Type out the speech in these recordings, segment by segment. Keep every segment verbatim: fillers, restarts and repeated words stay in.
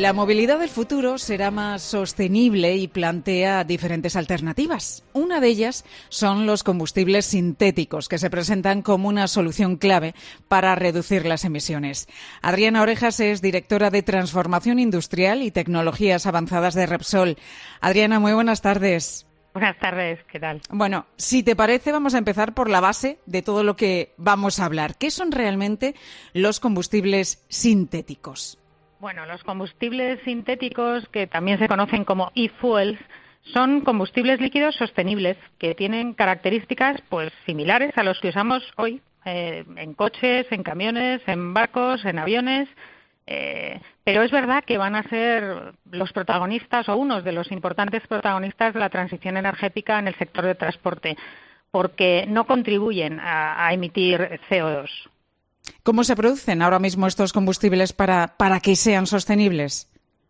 La movilidad del futuro será más sostenible y plantea diferentes alternativas. Una de ellas son los combustibles sintéticos, que se presentan como una solución clave para reducir las emisiones. Adriana Orejas es directora de Transformación Industrial y Tecnologías Avanzadas de Repsol. Adriana, muy buenas tardes. Buenas tardes, ¿qué tal? Bueno, si te parece, vamos a empezar por la base de todo lo que vamos a hablar. ¿Qué son realmente los combustibles sintéticos? Bueno, los combustibles sintéticos, que también se conocen como e-fuels, son combustibles líquidos sostenibles que tienen características pues similares a los que usamos hoy eh, en coches, en camiones, en barcos, en aviones. Eh, pero es verdad que van a ser los protagonistas o unos de los importantes protagonistas de la transición energética en el sector de transporte, porque no contribuyen a, a emitir C O dos. ¿Cómo se producen ahora mismo estos combustibles para, para que sean sostenibles?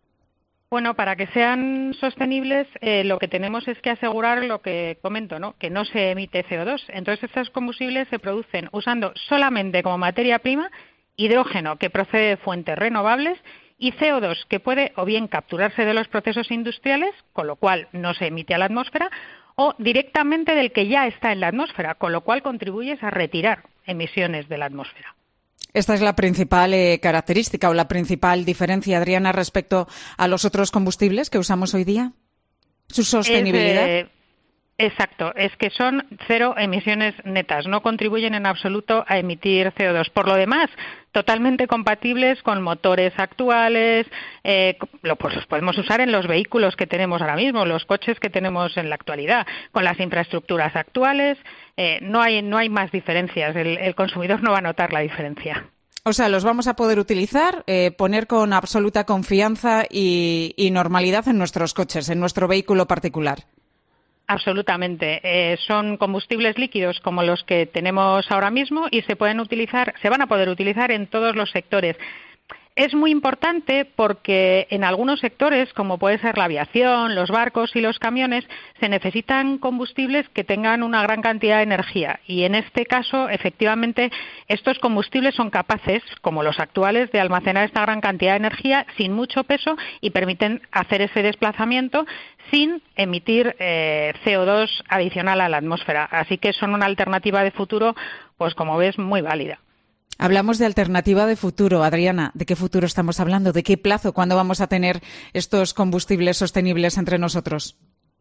Bueno, para que sean sostenibles, eh, lo que tenemos es que asegurar lo que comento, ¿no? Que no se emite C O dos. Entonces, estos combustibles se producen usando solamente como materia prima hidrógeno, que procede de fuentes renovables, y C O dos, que puede o bien capturarse de los procesos industriales, con lo cual no se emite a la atmósfera, o directamente del que ya está en la atmósfera, con lo cual contribuyes a retirar emisiones de la atmósfera. Esta es la principal eh, característica o la principal diferencia, Adriana, respecto a los otros combustibles que usamos hoy día. ¿Su sostenibilidad? Es, eh, exacto, es que son cero emisiones netas, no contribuyen en absoluto a emitir C O dos. Por lo demás, totalmente compatibles con motores actuales, eh, lo, pues los podemos usar en los vehículos que tenemos ahora mismo, los coches que tenemos en la actualidad, con las infraestructuras actuales. Eh, no hay no hay más diferencias, el, el consumidor no va a notar la diferencia. O sea, los vamos a poder utilizar, eh, poner con absoluta confianza y, y normalidad en nuestros coches, en nuestro vehículo particular. Absolutamente. Eh, son combustibles líquidos como los que tenemos ahora mismo y se pueden utilizar, se van a poder utilizar en todos los sectores. Es muy importante porque en algunos sectores, como puede ser la aviación, los barcos y los camiones, se necesitan combustibles que tengan una gran cantidad de energía. Y en este caso, efectivamente, estos combustibles son capaces, como los actuales, de almacenar esta gran cantidad de energía sin mucho peso y permiten hacer ese desplazamiento sin emitir eh, C O dos adicional a la atmósfera. Así que son una alternativa de futuro, pues como ves, muy válida. Hablamos de alternativa de futuro. Adriana, ¿de qué futuro estamos hablando? ¿De qué plazo? ¿Cuándo vamos a tener estos combustibles sostenibles entre nosotros?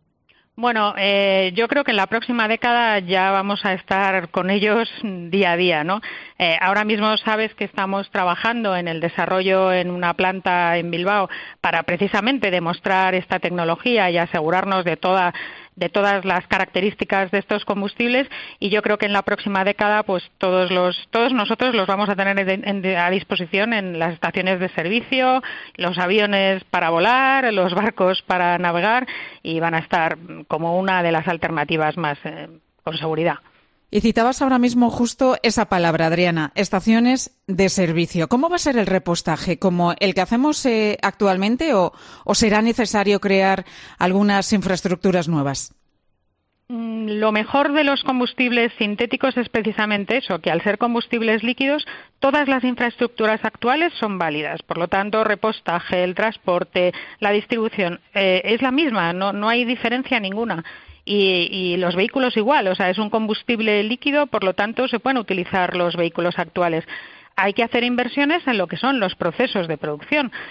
Bueno, eh, yo creo que en la próxima década ya vamos a estar con ellos día a día, ¿no? Eh, ahora mismo sabes que estamos trabajando en el desarrollo en una planta en Bilbao para precisamente demostrar esta tecnología y asegurarnos de toda de todas las características de estos combustibles, y yo creo que en la próxima década pues todos los todos nosotros los vamos a tener en, en, a disposición en las estaciones de servicio, los aviones para volar, los barcos para navegar, y van a estar como una de las alternativas más eh, con seguridad. Y citabas ahora mismo justo esa palabra, Adriana, estaciones de servicio. ¿Cómo va a ser el repostaje? ¿Como el que hacemos eh, actualmente o, o será necesario crear algunas infraestructuras nuevas? Lo mejor de los combustibles sintéticos es precisamente eso, que al ser combustibles líquidos, todas las infraestructuras actuales son válidas. Por lo tanto, repostaje, el transporte, la distribución, eh, es la misma, no, no hay diferencia ninguna. Y, y los vehículos igual, o sea, es un combustible líquido, por lo tanto se pueden utilizar los vehículos actuales. Hay que hacer inversiones en lo que son los procesos de producción,